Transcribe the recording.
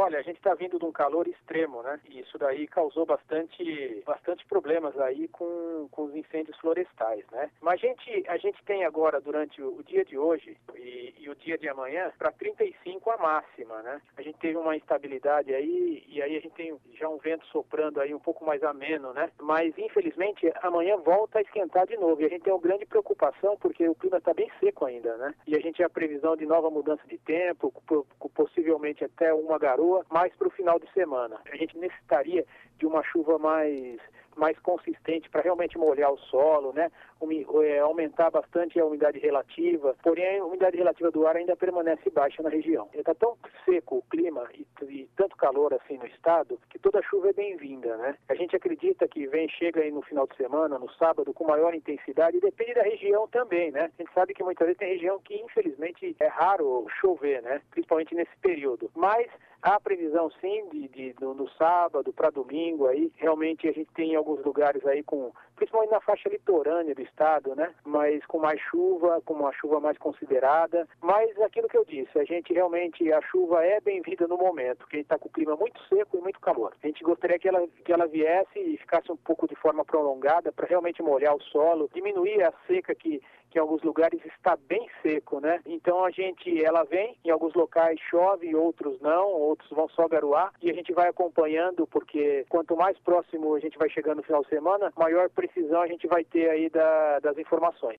Olha, a gente está vindo de um calor extremo, né? E isso daí causou bastante problemas aí com os incêndios florestais, né? Mas a gente tem agora, durante o dia de hoje e o dia de amanhã, para 35 a máxima, né? A gente teve uma instabilidade aí, e aí a gente tem já um vento soprando aí um pouco mais ameno, né? Mas, infelizmente, amanhã volta a esquentar de novo. E a gente tem uma grande preocupação, porque o clima está bem seco ainda, né? E a gente tem a previsão de nova mudança de tempo, possivelmente até uma garoa, mais para o final de semana. A gente necessitaria de uma chuva mais consistente para realmente molhar o solo, né? Aumentar bastante a umidade relativa, porém a umidade relativa do ar ainda permanece baixa na região. Está tão seco o clima e tanto calor assim no estado que toda chuva é bem-vinda, né? A gente acredita que chega aí no final de semana, no sábado, com maior intensidade, e depende da região também, né? A gente sabe que muitas vezes tem região que infelizmente é raro chover, né? Principalmente nesse período. Mas há previsão sim no sábado para domingo aí, realmente a gente tem em alguns lugares aí principalmente na faixa litorânea do estado, né? Mas com mais chuva, com uma chuva mais considerada. Mas aquilo que eu disse, a chuva é bem-vinda no momento, porque a gente está com o clima muito seco e muito calor. A gente gostaria que ela viesse e ficasse um pouco de forma prolongada para realmente molhar o solo, diminuir a seca que em alguns lugares está bem seco, né? Então ela vem, em alguns locais chove, outros não, outros vão só garoar, e a gente vai acompanhando, porque quanto mais próximo a gente vai chegando no final de semana, maior precisão a gente vai ter aí das informações.